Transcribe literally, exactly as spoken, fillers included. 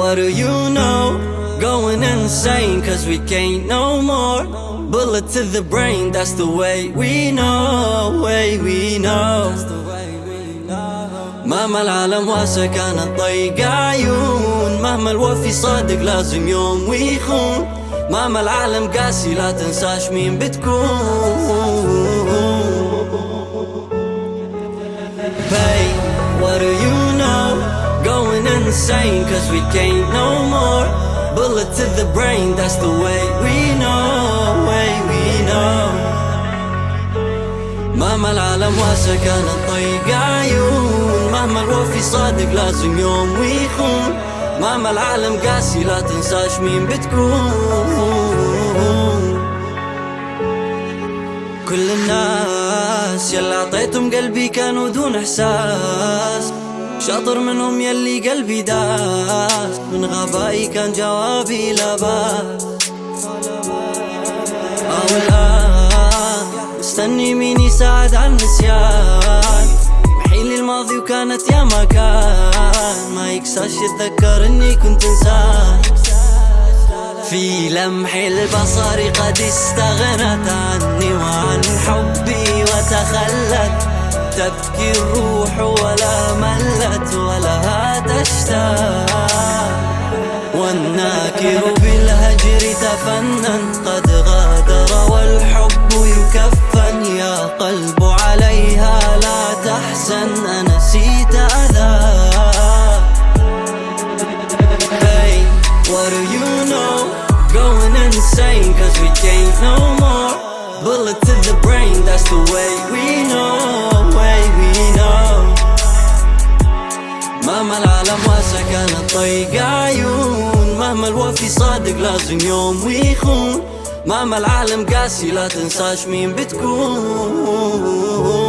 what do you know? Going insane cause we can't no more. Bullet to the brain, that's the way we know, way we know. مهما العالم واسع كانت ضيق عيون، مهما الوفي صادق لازم يوم ويخون، مهما العالم قاسي لا تنساش مين بتكون. Babe, what do you know? Going insane cause we can't no more. Bullet to the brain, that's the way we know, way we know. مهما العالم واسع كانت ضيق عيون، مهما الوفي صادق لازم يوم ويخون، مهما العالم قاسي لا تنساش مين بتكون. كل الناس يلي عطيتهم قلبي كانوا دون احساس، شاطر منهم يلي قلبي داس، من غبائي كان جوابي لا باس. او الان مستني مين يساعد على النسيان، محيلي الماضي وكانت يا ما كان، ما يكساش يتذكر اني كنت انسان. في لمح البصر قد استغنت عني وعن حبي وتخلت، تبكي الروح ولا ملت ولها تشتاق، والناكر بالهجر تفنن قد غادر والحب يكفن. يا قلب عليها لا تحزن أنا نسيت أذاك. Hey, what do you know? Going insane cause we can't no more. Bullet to the brain, that's the way we know, way we know. مهما العالم واسع كانت ضيق عيون، مهما الوفي صادق لازم يوم ويخون، مهما العالم قاسي لا تنساش مين بتكون.